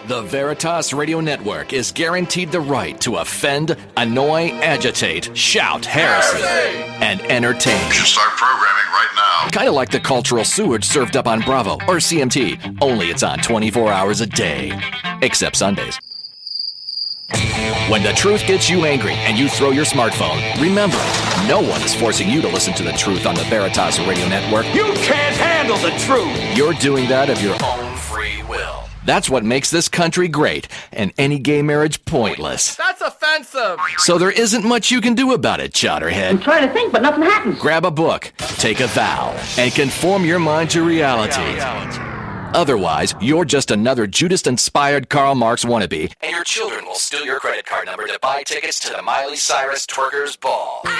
The Veritas Radio Network is guaranteed the right to offend, annoy, agitate, shout, heresy, and entertain. You should start programming right now. Kind of like the cultural sewage served up on Bravo or CMT, only it's on 24 hours a day. Except Sundays. When the truth gets you angry and you throw your smartphone, remember, no one is forcing you to listen to the truth on the Veritas Radio Network. You can't handle the truth! You're doing that of your own free will. That's what makes this country great, and any gay marriage pointless. That's offensive! So there isn't much you can do about it, Chowderhead. I'm trying to think, but nothing happens. Grab a book, take a vow, and conform your mind to reality. Otherwise, you're just another Judas-inspired Karl Marx wannabe, and your children will steal your credit card number to buy tickets to the Miley Cyrus Twerkers Ball. I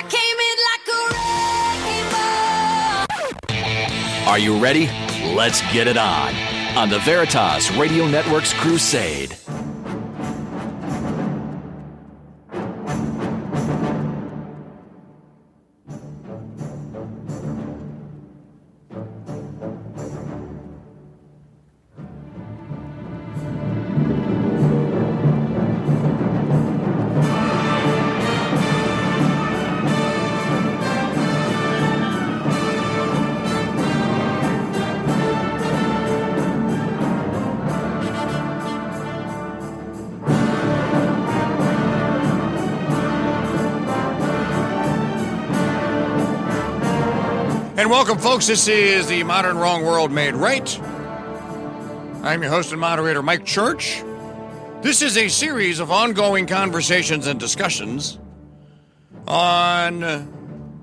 came in like a wrecking ball. Are you ready? Let's get it on the Veritas Radio Network's Crusade. And welcome, folks. This is the Modern Wrong World Made Right. I'm your host and moderator, Mike Church. This is a series of ongoing conversations and discussions on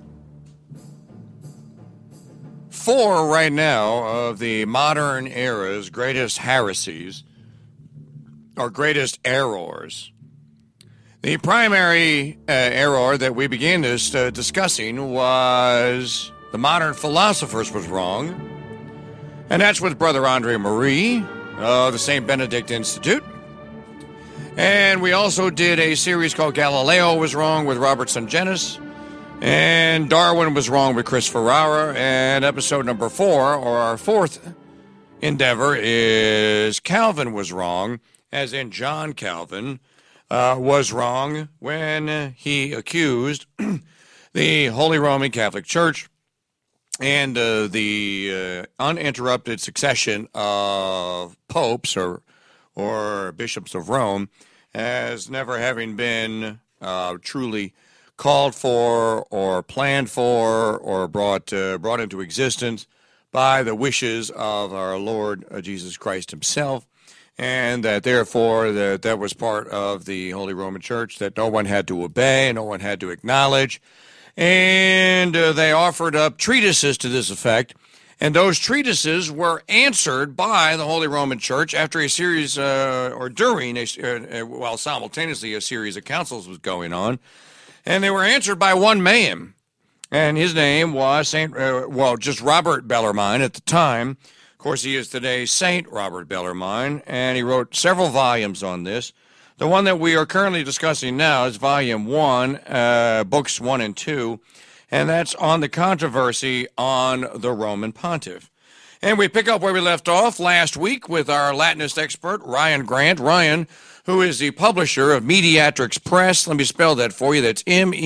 4 right now of the modern era's greatest heresies or greatest errors. The primary error that we began this discussing was the modern philosophers was wrong, and that's with Brother Andre Marie of the St. Benedict Institute. And we also did a series called Galileo was wrong with Robert Sungenis, and Darwin was wrong with Chris Ferrara. And episode number 4, or our 4th endeavor, is Calvin was wrong, as in John Calvin was wrong when he accused the Holy Roman Catholic Church and the uninterrupted succession of popes or bishops of Rome as never having been truly called for or planned for or brought into existence by the wishes of our Lord Jesus Christ himself, and that therefore that was part of the Holy Roman Church that no one had to obey, no one had to acknowledge. And they offered up treatises to this effect, and those treatises were answered by the Holy Roman Church after a series, or during, while simultaneously a series of councils was going on, and they were answered by one man, and his name was just Robert Bellarmine at the time. Of course, he is today Saint Robert Bellarmine, and he wrote several volumes on this. The one that we are currently discussing now is Volume 1, Books 1 and 2, and that's on the controversy on the Roman Pontiff. And we pick up where we left off last week with our Latinist expert, Ryan Grant. Ryan, who is the publisher of Mediatrix Press. Let me spell that for you. That's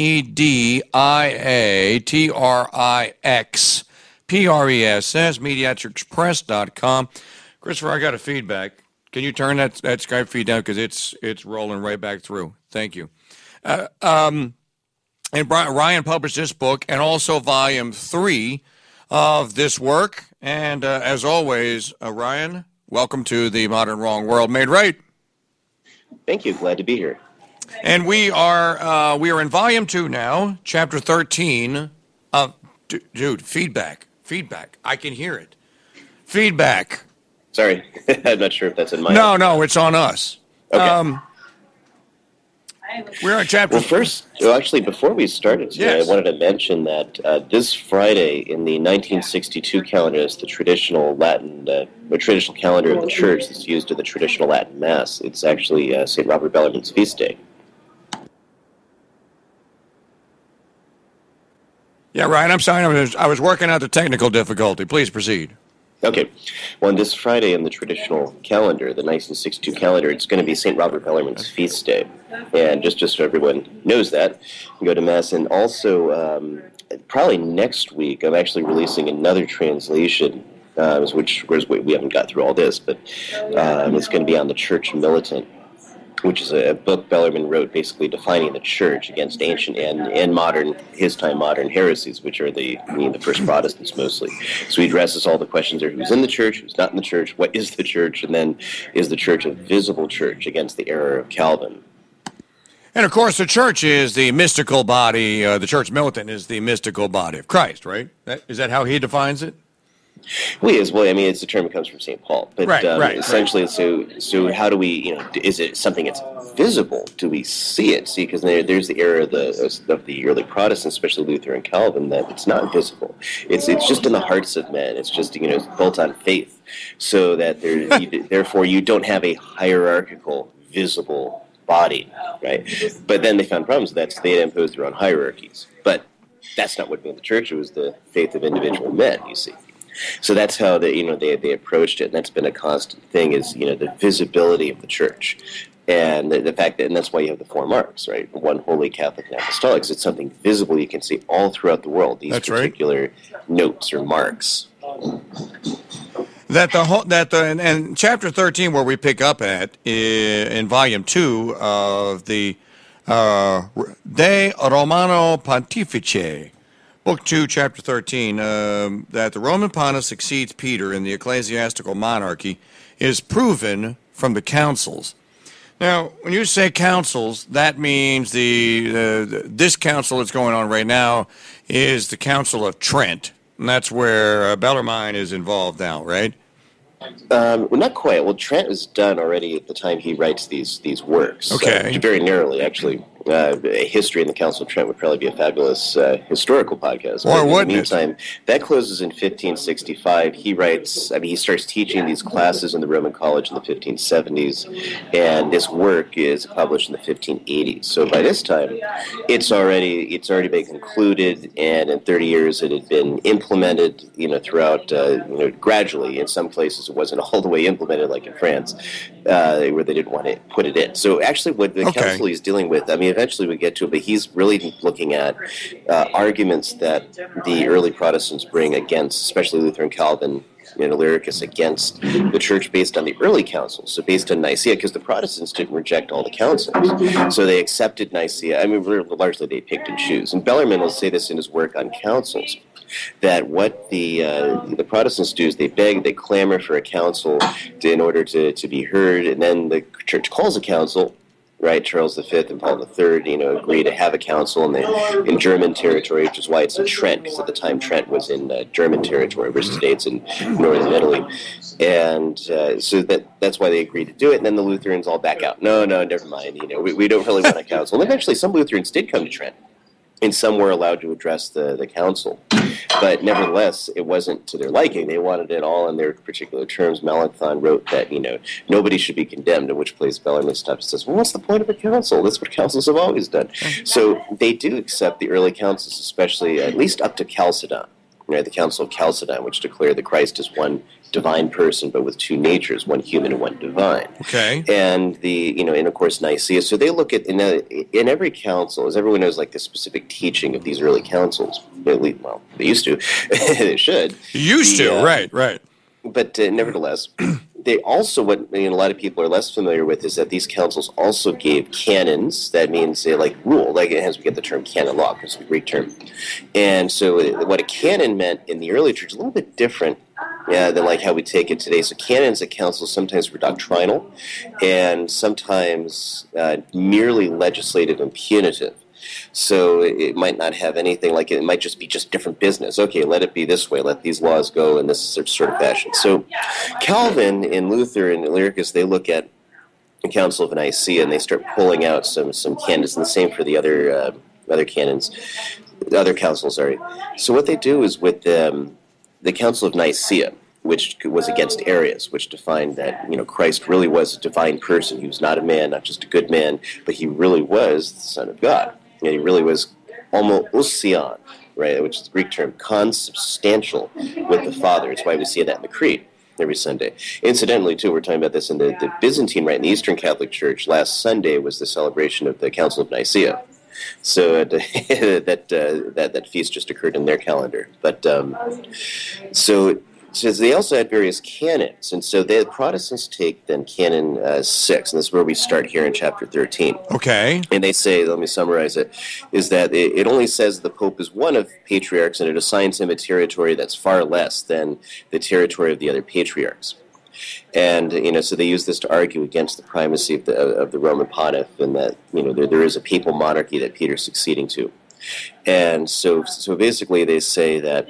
Mediatrix Press, mediatrixpress.com. Christopher, I got a feedback. Can you turn that Skype feed down, because it's rolling right back through? Thank you. And Ryan published this book and also Volume 3 of this work. And as always, Ryan, welcome to the Modern Wrong World Made Right. Thank you. Glad to be here. And we are in Volume 2 now, Chapter 13. Dude, feedback. I can hear it. Feedback. Sorry, I'm not sure if that's in my... No, it's on us. Okay. We're on chapter... Actually, before we started today, yes. I wanted to mention that this Friday in the 1962 calendar is the traditional traditional calendar of the Church that's used in the traditional Latin Mass. It's actually St. Robert Bellarmine's feast day. Yeah, Ryan, I'm sorry. I was working out the technical difficulty. Please proceed. Okay. Well, this Friday in the traditional calendar, the 1962 calendar, it's going to be St. Robert Bellarmine's feast day. And just so everyone knows that, you go to Mass. And also, probably next week, I'm actually releasing another translation, which we haven't got through all this, but it's going to be on the Church Militant, which is a book Bellarmine wrote basically defining the church against ancient and modern, his time modern heresies, which are the first Protestants mostly. So he addresses all the questions there: who's in the church, who's not in the church, what is the church, and then is the church a visible church against the error of Calvin? And of course, the church is the mystical body, the Church Militant is the mystical body of Christ, right? Is that how he defines it? Well, yes. Well, I mean, it's a term that comes from St. Paul, but essentially, so how do we, is it something that's visible? Do we see it? See, because there's the error of the early Protestants, especially Luther and Calvin, that it's not visible. It's just in the hearts of men. It's just it's built on faith, so that therefore you don't have a hierarchical, visible body, right? But then they found problems with that, so they imposed their own hierarchies. But that's not what made the church. It was the faith of individual men. You see. So that's how they approached it, and that's been a constant thing, is the visibility of the church, and the fact that, and that's why you have the four marks, right? One, holy, Catholic, and apostolic. It's something visible you can see all throughout the world. These particular notes or marks. And chapter 13, where we pick up at in volume 2 of the De Romano Pontifice. Book 2, Chapter 13, that the Roman pontiff succeeds Peter in the ecclesiastical monarchy is proven from the councils. Now, when you say councils, that means this council that's going on right now is the Council of Trent, and that's where Bellarmine is involved now, right? Well, not quite. Well, Trent was done already at the time he writes these works. Okay. Very narrowly, actually. A history in the Council of Trent would probably be a fabulous historical podcast. Or wouldn't in the meantime, that closes in 1565. He starts teaching these classes in the Roman College in the 1570s, and this work is published in the 1580s. So by this time, it's already been concluded, and in 30 years it had been implemented, throughout, gradually. In some places it wasn't all the way implemented, like in France, where they didn't want to put it in. So actually what the council is dealing with, eventually we get to it, but he's really looking at arguments that the early Protestants bring against, especially Luther and Calvin and Illyricus, against the church based on the early councils, so based on Nicaea, because the Protestants didn't reject all the councils, so they accepted Nicaea. Largely they picked and choose. And Bellarmine will say this in his work on councils, that what the Protestants do is they beg, they clamor for a council in order to be heard, and then the church calls a council. Right, Charles V and Paul III, agree to have a council in German territory, which is why it's in Trent, because at the time Trent was in German territory, whereas today it's in northern Italy. And so that's why they agreed to do it, and then the Lutherans all back out. No, never mind, we don't really want a council. And eventually some Lutherans did come to Trent, and some were allowed to address the council. But nevertheless, it wasn't to their liking. They wanted it all in their particular terms. Melanchthon wrote that, nobody should be condemned, in which place Bellarmine stops and says, well, what's the point of a council? That's what councils have always done. So they do accept the early councils, especially at least up to Chalcedon. The Council of Chalcedon, which declared that Christ is one divine person, but with two natures, one human and one divine. Okay. And and of course Nicaea. So they look at in every council, as everyone knows, like the specific teaching of these early councils. Well, they used to. They should. Right. But nevertheless, they also, what a lot of people are less familiar with, is that these councils also gave canons. That means rule, hence we get the term canon law, because it's a Greek term. And so what a canon meant in the early church is a little bit different than how we take it today. So canons at councils sometimes were doctrinal, and sometimes merely legislative and punitive. So it might not have anything it might just be different business. Okay, let it be this way. Let these laws go in this sort of fashion. So Calvin and Luther and Illyricus, they look at the Council of Nicaea and they start pulling out some canons, and the same for the other canons, the other councils. Sorry. So what they do is with the Council of Nicaea, which was against Arius, which defined that Christ really was a divine person. He was not a man, not just a good man, but he really was the Son of God. And he really was homo ousion, right, which is the Greek term consubstantial with the Father. It's why we see that in the Creed every Sunday. Incidentally, too, we're talking about this in the Byzantine Rite, in the Eastern Catholic Church. Last Sunday was the celebration of the Council of Nicaea. So that feast just occurred in their calendar. But so they also had various canons, and so the Protestants take then canon 6, and this is where we start here in chapter 13. Okay. And they say, let me summarize it, is that it only says the Pope is one of patriarchs, and it assigns him a territory that's far less than the territory of the other patriarchs. And so they use this to argue against the primacy of the Roman Pontiff, and that there is a papal monarchy that Peter's succeeding to. And so basically they say that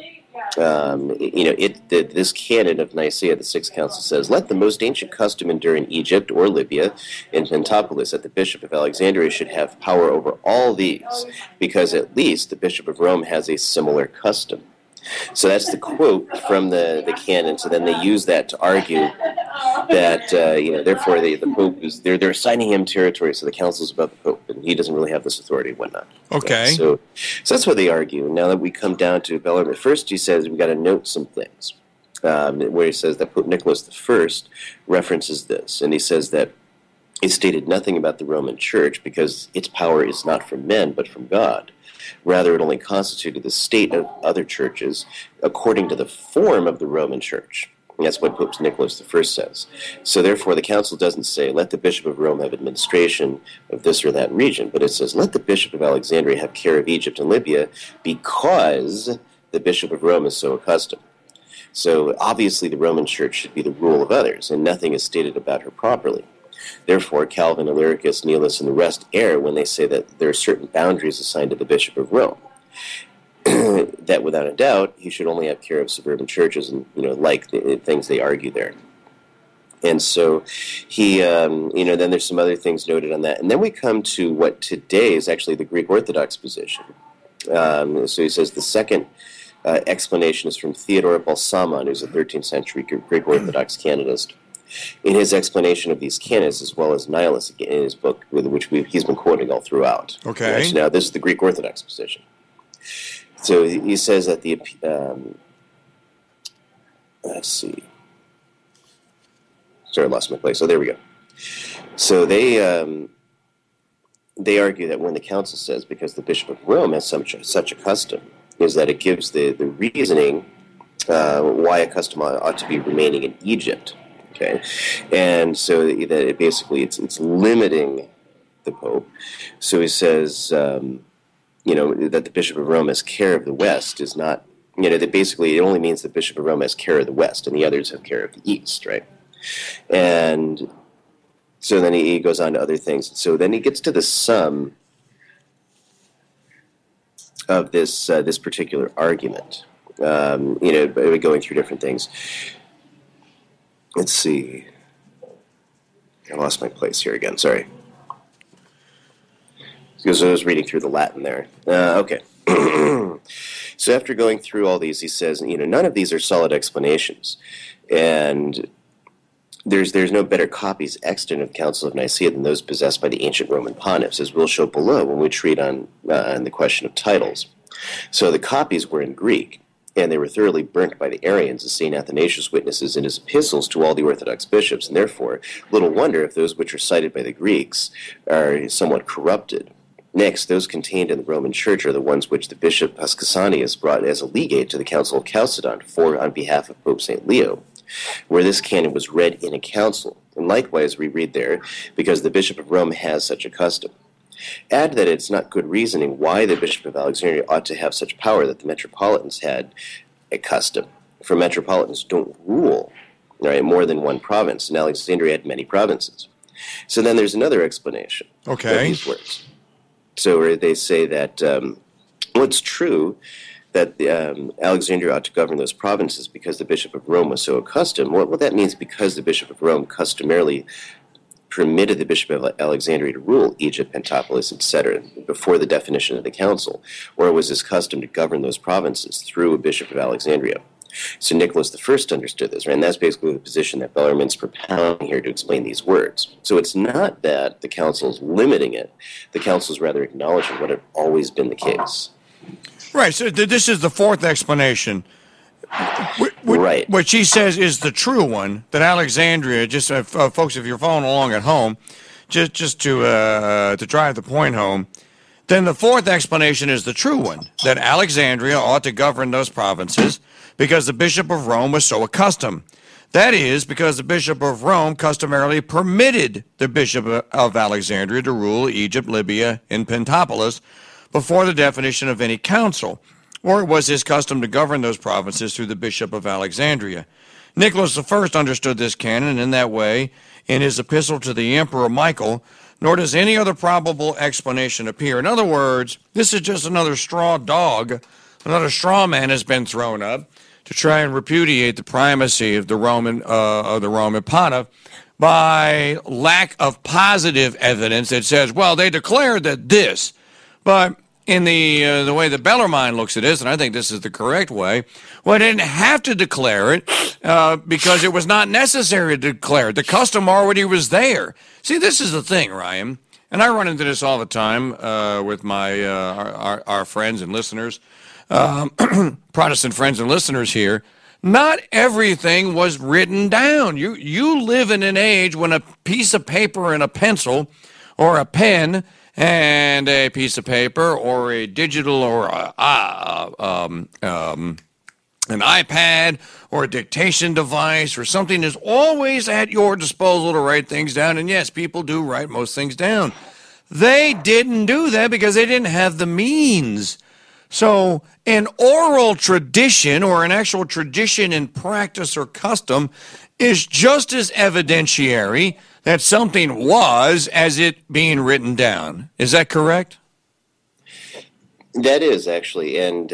this canon of Nicaea, the Sixth Council, says, let the most ancient custom endure in Egypt or Libya, in Pentapolis, that the Bishop of Alexandria should have power over all these, because at least the Bishop of Rome has a similar custom. So that's the quote from the canon. So then they use that to argue that therefore the Pope is they're assigning him territory, so the council's above the Pope, and he doesn't really have this authority and whatnot. Okay. So that's what they argue. Now that we come down to Bellarmine, first he says we got to note some things, where he says that Pope Nicholas I references this, and he says that he stated nothing about the Roman Church because its power is not from men but from God. Rather, it only constituted the state of other churches according to the form of the Roman Church. And that's what Pope Nicholas I says. So therefore, the council doesn't say, let the Bishop of Rome have administration of this or that region, but it says, let the Bishop of Alexandria have care of Egypt and Libya because the Bishop of Rome is so accustomed. So obviously the Roman Church should be the rule of others, and nothing is stated about her properly. Therefore, Calvin, Illyricus, Nihilus, and the rest err when they say that there are certain boundaries assigned to the Bishop of Rome. That, without a doubt, he should only have care of suburban churches and, like the things they argue there. And so he, then there's some other things noted on that. And then we come to what today is actually the Greek Orthodox position. So he says the second explanation is from Theodore Balsamon, who's a 13th century Greek Orthodox canonist. In his explanation of these canons, as well as Nihilus in his book, which he's been quoting all throughout. Okay. So now this is the Greek Orthodox position. So he says that let's see. Sorry, I lost my place. So there we go. So they argue that when the council says, because the Bishop of Rome has such a custom, is that it gives the reasoning why a custom ought to be remaining in Egypt. Okay, and so that it basically it's limiting the Pope. So he says, that the Bishop of Rome has care of the West is not, that basically it only means the Bishop of Rome has care of the West and the others have care of the East, right? And so then he goes on to other things. So then he gets to the sum of this particular argument, going through different things. Let's see. I lost my place here again. Sorry. Because I was reading through the Latin there. Okay. So after going through all these, he says, none of these are solid explanations. And there's no better copies extant of the Council of Nicaea than those possessed by the ancient Roman pontiffs, as we'll show below when we treat on the question of titles. So the copies were in Greek, and they were thoroughly burnt by the Arians, as St. Athanasius witnesses in his epistles to all the Orthodox bishops, and therefore little wonder if those which are cited by the Greeks are somewhat corrupted. Next, those contained in the Roman Church are the ones which the Bishop Pascasanius brought as a legate to the Council of Chalcedon on behalf of Pope St. Leo, where this canon was read in a council. And likewise we read there, because the Bishop of Rome has such a custom. Add that it's not good reasoning why the Bishop of Alexandria ought to have such power that the metropolitans had a custom. For metropolitans don't rule, right, more than one province, and Alexandria had many provinces. So then there's another explanation of these words. So where they say that it's true that Alexandria ought to govern those provinces because the Bishop of Rome was so accustomed. What that means, because the Bishop of Rome customarily permitted the Bishop of Alexandria to rule Egypt, Pentapolis, etc., before the definition of the council, or was his custom to govern those provinces through a Bishop of Alexandria. So Nicholas I understood this, right? And that's basically the position that Bellarmine's propounding here to explain these words. So it's not that the council is limiting it. The council is rather acknowledging what had always been the case. Right, so this is the fourth explanation. Right. What she says is the true one, that Alexandria, just folks, if you're following along at home, just to drive the point home, then the fourth explanation is the true one, that Alexandria ought to govern those provinces because the Bishop of Rome was so accustomed. That is, because the Bishop of Rome customarily permitted the Bishop of Alexandria to rule Egypt, Libya, and Pentapolis before the definition of any council, or it was his custom to govern those provinces through the Bishop of Alexandria. Nicholas I understood this canon in that way in his epistle to the Emperor Michael, nor does any other probable explanation appear. In other words, this is just another straw dog, another straw man has been thrown up to try and repudiate the primacy of the Roman pontiff by lack of positive evidence that says, well, they declared that this. But in the way that Bellarmine looks at this, and I think this is the correct way, well, they didn't have to declare it because it was not necessary to declare it. The custom already was there. See, this is the thing, Ryan, and I run into this all the time with my our friends and listeners, Protestant friends and listeners here. Not everything was written down. You live in an age when a piece of paper and a pencil or a pen and a piece of paper or a digital or an iPad or a dictation device or something is always at your disposal to write things down. And yes, people do write most things down. They didn't do that because they didn't have the means. So an oral tradition or an actual tradition in practice or custom is just as evidentiary that something was as it being written down. Is that correct? That is, actually. And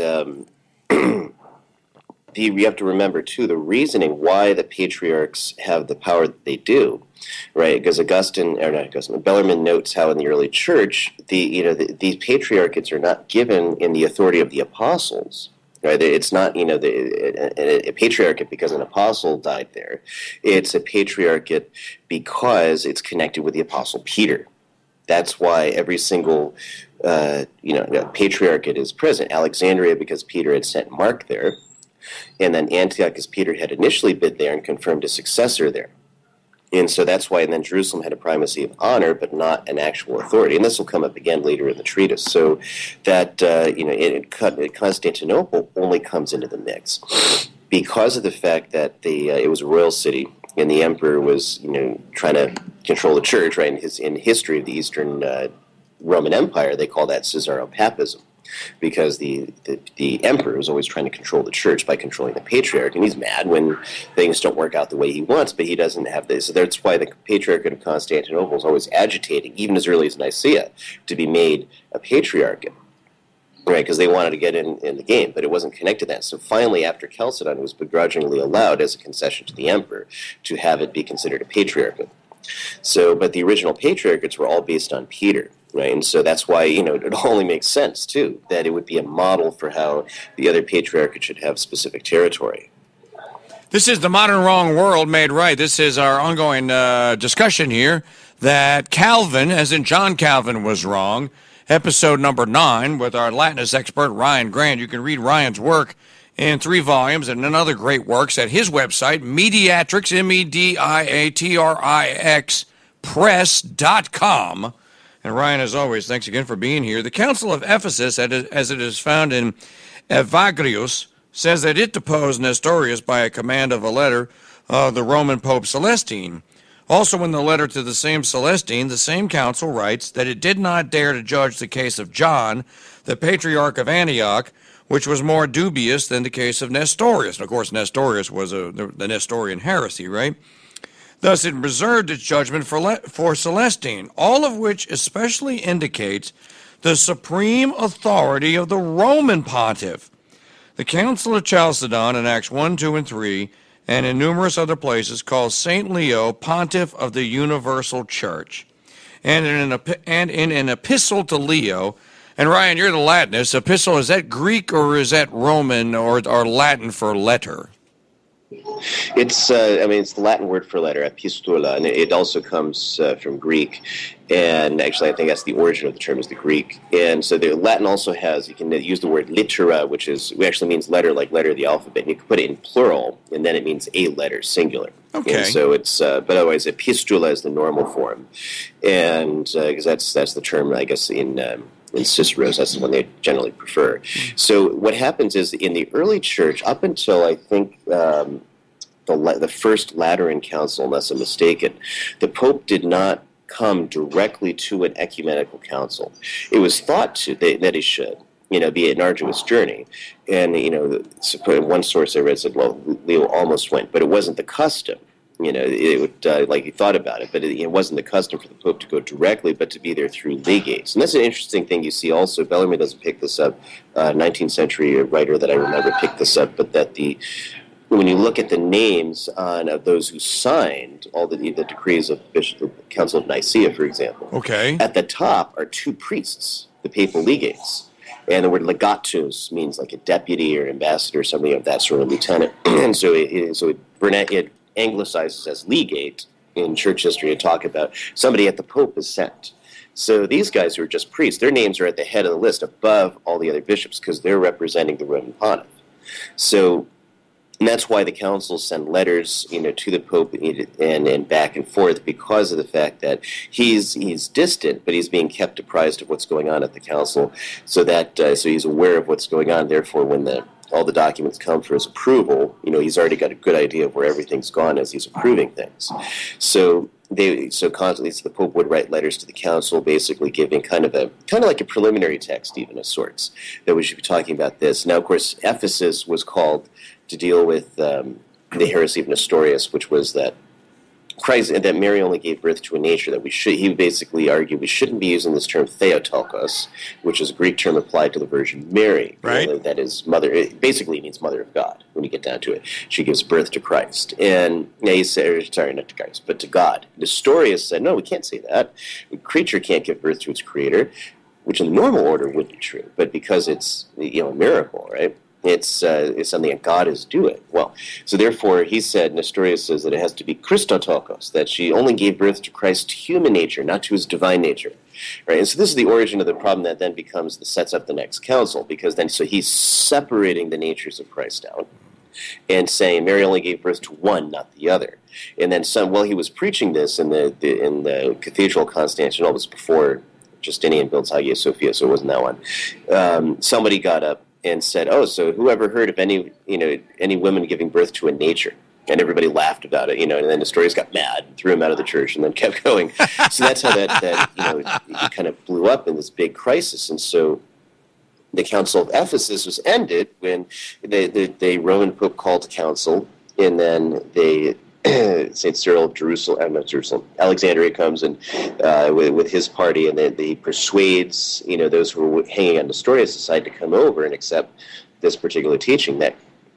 you have to remember, too, the reasoning why the patriarchs have the power that they do, right? Because Bellarmine notes how in the early church, these patriarchates are not given in the authority of the apostles. Right? It's not, a patriarchate because an apostle died there. It's a patriarchate because it's connected with the apostle Peter. That's why every single, patriarchate is present. Alexandria because Peter had sent Mark there, and then Antioch because Peter had initially been there and confirmed a successor there. And so that's why, and then Jerusalem had a primacy of honor, but not an actual authority. And this will come up again later in the treatise. So that, Constantinople only comes into the mix because of the fact that it was a royal city and the emperor was, trying to control the church, right? In history of the Eastern Roman Empire, they call that Caesaropapism. Because the emperor is always trying to control the church by controlling the patriarch, and he's mad when things don't work out the way he wants, but he doesn't have this. So that's why the Patriarchate of Constantinople is always agitating, even as early as Nicaea, to be made a patriarchate, right? Because they wanted to get in the game, but it wasn't connected to that. So finally, after Chalcedon, it was begrudgingly allowed as a concession to the emperor to have it be considered a patriarchate. So, but the original patriarchates were all based on Peter. Right, and so that's why, it only makes sense, too, that it would be a model for how the other patriarchate should have specific territory. This is the Modern Wrong World Made Right. This is our ongoing discussion here that Calvin, as in John Calvin, was wrong. Episode number 9 with our Latinist expert, Ryan Grant. You can read Ryan's work in 3 volumes and in other great works at his website, Mediatrix, Mediatrix, press.com. And Ryan, as always, thanks again for being here. The Council of Ephesus, as it is found in Evagrius, says that it deposed Nestorius by a command of a letter of the Roman Pope Celestine. Also in the letter to the same Celestine, the same council writes that it did not dare to judge the case of John, the Patriarch of Antioch, which was more dubious than the case of Nestorius. And of course, Nestorius was the Nestorian heresy, right? Thus, it reserved its judgment for Celestine, all of which especially indicates the supreme authority of the Roman pontiff. The Council of Chalcedon in Acts 1, 2, and 3, and in numerous other places, calls St. Leo Pontiff of the Universal Church. And in an epistle to Leo, and Ryan, you're the Latinist, epistle, is that Greek or is that Roman or Latin for letter? It's the Latin word for letter, epistula, and it also comes from Greek. And actually, I think that's the origin of the term is the Greek. And so the Latin also has, you can use the word littera, which actually means letter, like letter of the alphabet. And you can put it in plural, and then it means a letter, singular. Okay. And so it's, but otherwise, epistula is the normal form. And because that's the term, I guess, in Cicero's, that's the one they generally prefer. So what happens is in the early church, up until I think the First Lateran Council, unless I'm mistaken, the Pope did not come directly to an ecumenical council. It was thought that he should, be an arduous journey. And, one source I read said, well, Leo almost went, but it wasn't the custom. It would, like he thought about it, but it wasn't the custom for the Pope to go directly, but to be there through legates. And that's an interesting thing you see also. Bellarmine doesn't pick this up. 19th century writer that I remember picked this up, but that when you look at the names of those who signed all the decrees of the Council of Nicaea, for example, okay, at the top are two priests, the papal legates. And the word legatus means like a deputy or ambassador or something of that sort of lieutenant. And so it anglicizes as legate in church history to talk about somebody at the Pope is sent. So these guys who are just priests, their names are at the head of the list above all the other bishops because they're representing the Roman Pontiff. So, and that's why the councils send letters, to the Pope and back and forth, because of the fact that he's distant, but he's being kept apprised of what's going on at the council, so he's aware of what's going on. Therefore, when all the documents come for his approval, he's already got a good idea of where everything's gone as he's approving things. So constantly, the Pope would write letters to the council, basically giving kind of like a preliminary text, even of sorts, that we should be talking about this. Now, of course, Ephesus was called to deal with the heresy of Nestorius, which was that Mary only gave birth to a nature he basically argued we shouldn't be using this term Theotokos, which is a Greek term applied to the Virgin Mary. Right. That is mother. It basically means mother of God when you get down to it. She gives birth to Christ. And he said, sorry, not to Christ, but to God. Nestorius said, no, we can't say that. A creature can't give birth to its creator, which in the normal order would be true, but because it's a miracle, right? It's something that God is doing. Well, so therefore, Nestorius says that it has to be Christotokos, that she only gave birth to Christ's human nature, not to his divine nature. Right? And so this is the origin of the problem that then sets up the next council, because so he's separating the natures of Christ out and saying Mary only gave birth to one, not the other. And then while he was preaching this in the Cathedral of Constantinople, was before Justinian built Hagia Sophia, so it wasn't that one, somebody got up and said, "Oh, so whoever heard of any women giving birth to a nature?" And everybody laughed about it, and then Nestorius got mad, threw him out of the church, and then kept going. So that's how that it kind of blew up in this big crisis. And so the Council of Ephesus was ended when the Roman Pope called a council, and then St. Cyril of Alexandria comes and with his party, and then he persuades those who were hanging on Nestorius' side to come over and accept this particular teaching that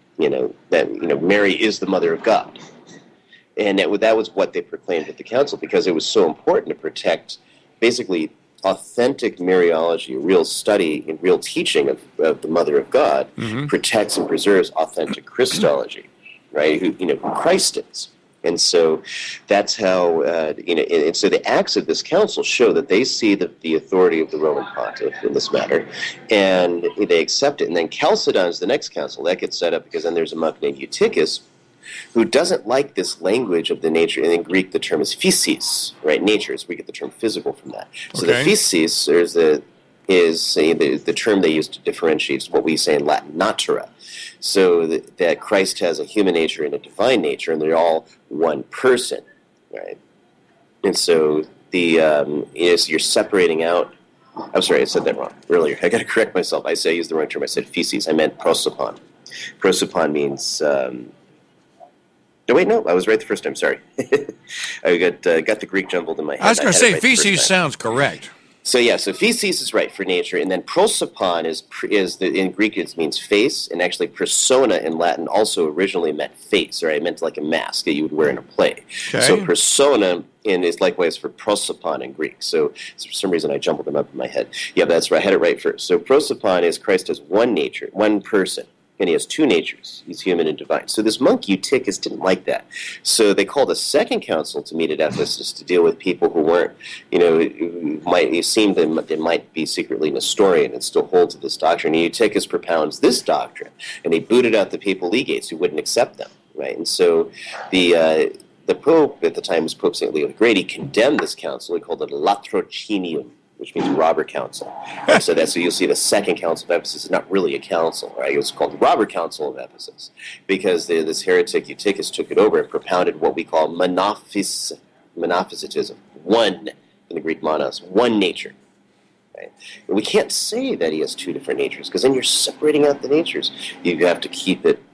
Mary is the mother of God, and that was what they proclaimed at the council, because it was so important to protect basically authentic Mariology, real study and real teaching of the Mother of God, protects and preserves authentic Christology, right? Who Christ is. And so that's how, and so the acts of this council show that they see the authority of the Roman pontiff in this matter, and they accept it. And then Chalcedon's the next council. That gets set up because then there's a monk named Eutychus who doesn't like this language of the nature. And in Greek, the term is physis, right? Nature, so we get the term physical from that. So the physis is the term they use to differentiate what we say in Latin, natura. So that Christ has a human nature and a divine nature, and they're all one person, right? And so you're separating out. I'm sorry, I said that wrong earlier. I got to correct myself. I used the wrong term. I said physis. I meant prosopon. Prosopon means. No, wait, no, I was right the first time. Sorry, I got the Greek jumbled in my head. I was going to say physis sounds correct. So physis is right for nature, and then prosopon in Greek it means face, and actually persona in Latin also originally meant face, or it meant like a mask that you would wear in a play. Okay. So persona is likewise for prosopon in Greek. So for some reason I jumbled them up in my head. Yeah, that's right. I had it right first. So prosopon is Christ has one nature, one person, And he has two natures. He's human and divine. So this monk Eutychus didn't like that. So they called a second council to meet at Ephesus to deal with people who weren't, it seemed that they might be secretly Nestorian and still hold to this doctrine. And Eutychus propounds this doctrine, and he booted out the papal legates who wouldn't accept them, right? And so the Pope at the time was Pope St. Leo the Great. He condemned this council. He called it Latrocinium, which means robber council. And so you'll see the second council of Ephesus is not really a council, right? It was called the robber council of Ephesus because this heretic Eutychus took it over and propounded what we call monophysitism, one, in the Greek monos, one nature. Right? And we can't say that he has two different natures because then you're separating out the natures. You have to keep it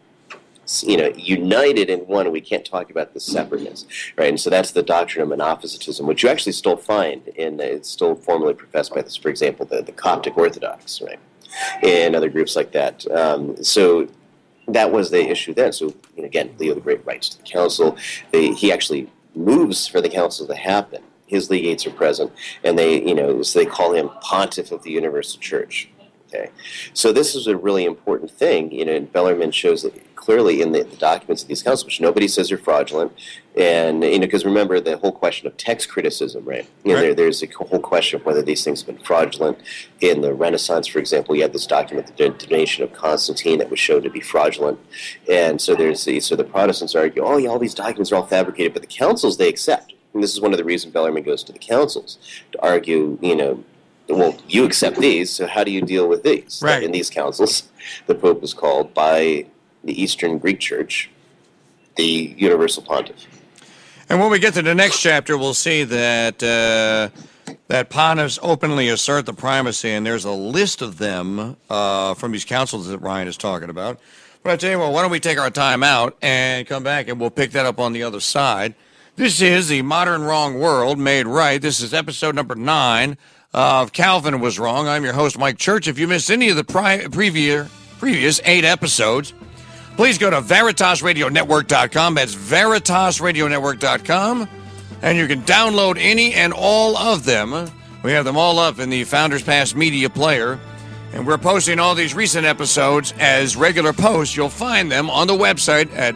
united in one, and we can't talk about the separateness, right? And so that's the doctrine of monophysitism, which you actually still find it's still formally professed by this, for example, the Coptic Orthodox, right? And other groups like that. So that was the issue then. So, again, Leo the Great writes to the council. He actually moves for the council to happen. His legates are present, and so they call him Pontiff of the Universal Church. Okay, so this is a really important thing, and Bellarmine shows that clearly in the documents of these councils, which nobody says are fraudulent, and because remember the whole question of text criticism, right? There's a whole question of whether these things have been fraudulent. In the Renaissance, for example, you had this document, the donation of Constantine, that was shown to be fraudulent, and so the Protestants argue, oh yeah, all these documents are all fabricated, but the councils they accept, and this is one of the reasons Bellarmine goes to the councils to argue, well, you accept these, so how do you deal with these? Right. In these councils, the Pope is called by the Eastern Greek Church the Universal Pontiff. And when we get to the next chapter, we'll see that that pontiffs openly assert the primacy, and there's a list of them from these councils that Ryan is talking about. But I tell you what, why don't we take our time out and come back, and we'll pick that up on the other side. This is the Modern Wrong World Made Right. This is episode number 9 of Calvin Was Wrong. I'm your host, Mike Church. If you missed any of the previous 8 episodes, please go to VeritasRadioNetwork.com. That's VeritasRadioNetwork.com. And you can download any and all of them. We have them all up in the Founders Pass media player. And we're posting all these recent episodes as regular posts. You'll find them on the website at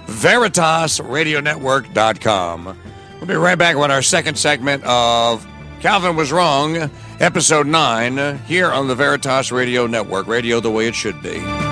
VeritasRadioNetwork.com. We'll be right back with our second segment of Calvin Was Wrong, episode 9, here on the Veritas Radio Network. Radio the way it should be.